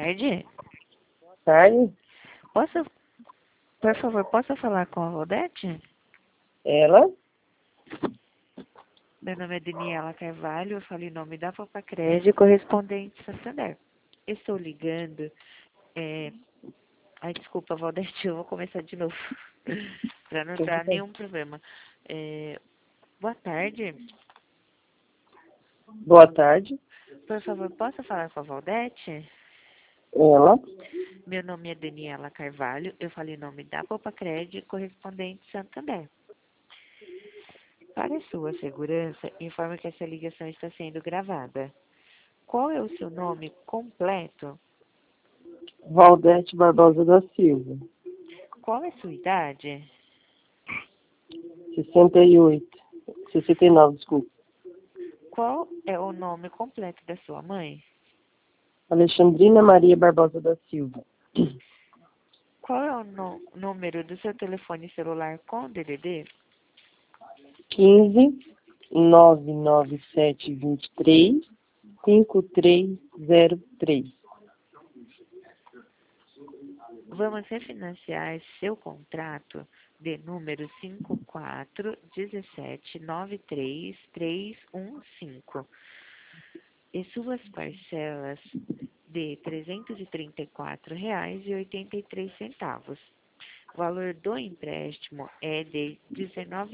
tarde. Tarde? Posso, por favor, posso falar com a Valdete? Ela? Meu nome é Daniela Carvalho, eu falo em nome da Popacred, correspondente Santander. Estou ligando, Ai, desculpa, Valdete, eu vou começar de novo, para não dar nenhum problema. Boa tarde. Boa tarde. Por favor, posso falar com a Valdete? Ela? Meu nome é Daniela Carvalho, eu falo em nome da Popacred, correspondente Santander. Para sua segurança, informo que essa ligação está sendo gravada. Qual é o seu nome completo? Valdete Barbosa da Silva. Qual é a sua idade? 68. 69, desculpa. Qual é o nome completo da sua mãe? Alexandrina Maria Barbosa da Silva. Qual é o número do seu telefone celular com DDD? 15 997 23 5303. Vamos refinanciar seu contrato de número 541793315 e suas parcelas de R$ 334,83. O valor do empréstimo é de R$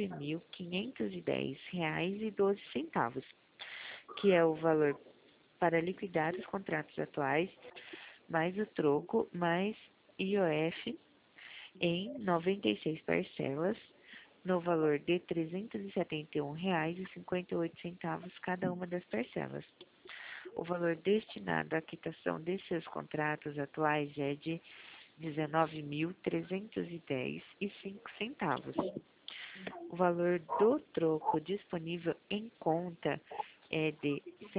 19.510,12, que é o valor para liquidar os contratos atuais, mais o troco, mais IOF, em 96 parcelas, no valor de R$ 371,58 cada uma das parcelas. O valor destinado à quitação de seus contratos atuais é de R$ 19.310,05. O valor do troco disponível em conta é de R$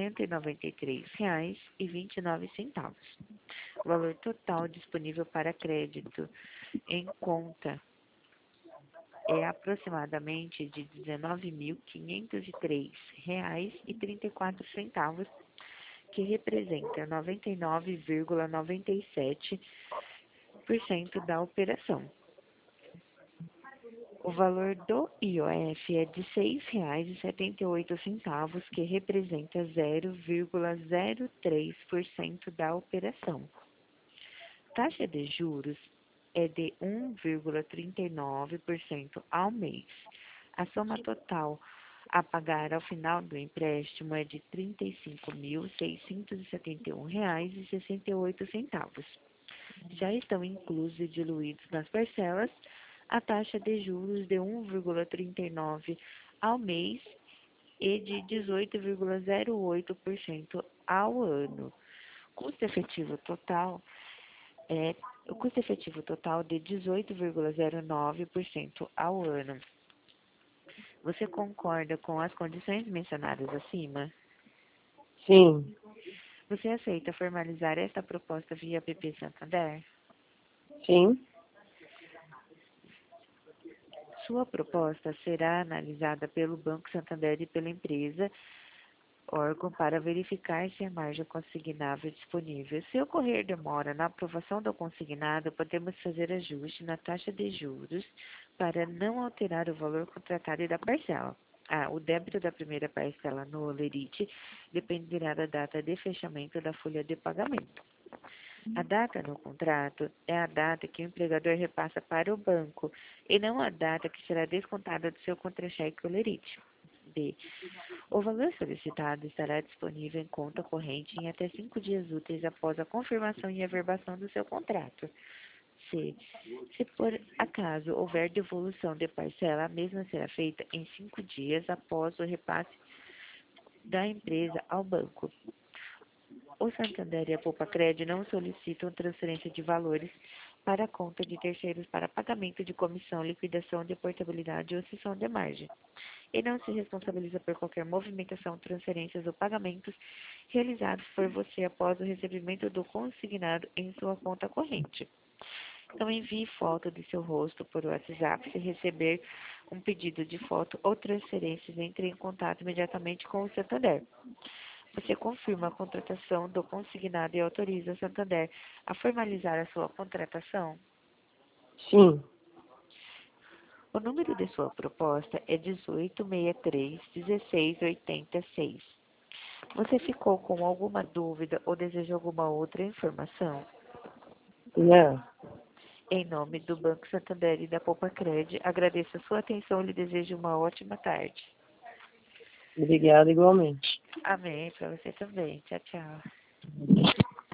193,29. O valor total disponível para crédito em conta é aproximadamente de R$ 19.503,34, que representa 99,97% da operação. O valor do IOF é de R$ 6,78, que representa 0,03% da operação. Taxa de juros é de 1,39% ao mês. A soma total a pagar ao final do empréstimo é de R$ 35.671,68. Já estão inclusos e diluídos nas parcelas a taxa de juros de 1,39% ao mês e de 18,08% ao ano. O custo efetivo total de 18,09% ao ano. Você concorda com as condições mencionadas acima? Sim. Você aceita formalizar esta proposta via PP Santander? Sim. Sua proposta será analisada pelo Banco Santander e pela empresa órgão para verificar se a margem consignável é disponível. Se ocorrer demora na aprovação do consignado, podemos fazer ajuste na taxa de juros para não alterar o valor contratado e da parcela. O débito da primeira parcela no Olerite dependerá da data de fechamento da folha de pagamento. A data no contrato é a data que o empregador repassa para o banco e não a data que será descontada do seu contra-cheque Olerite. B. O valor solicitado estará disponível em conta corrente em até 5 dias úteis após a confirmação e averbação do seu contrato. C. Se por acaso houver devolução de parcela, a mesma será feita em 5 dias após o repasse da empresa ao banco. O Santander e a Popacred não solicitam transferência de valores para a conta de terceiros para pagamento de comissão, liquidação de portabilidade ou cessão de margem, e não se responsabiliza por qualquer movimentação, transferências ou pagamentos realizados por você após o recebimento do consignado em sua conta corrente. Então, envie foto de seu rosto por WhatsApp. Se receber um pedido de foto ou transferências, entre em contato imediatamente com o Santander. Você confirma a contratação do consignado e autoriza a Santander a formalizar a sua contratação? Sim. O número de sua proposta é 1863-1686. Você ficou com alguma dúvida ou deseja alguma outra informação? Não. Em nome do Banco Santander e da Poupa-Cred, agradeço a sua atenção e lhe desejo uma ótima tarde. Obrigada igualmente. Amém, para você também. Tchau, tchau.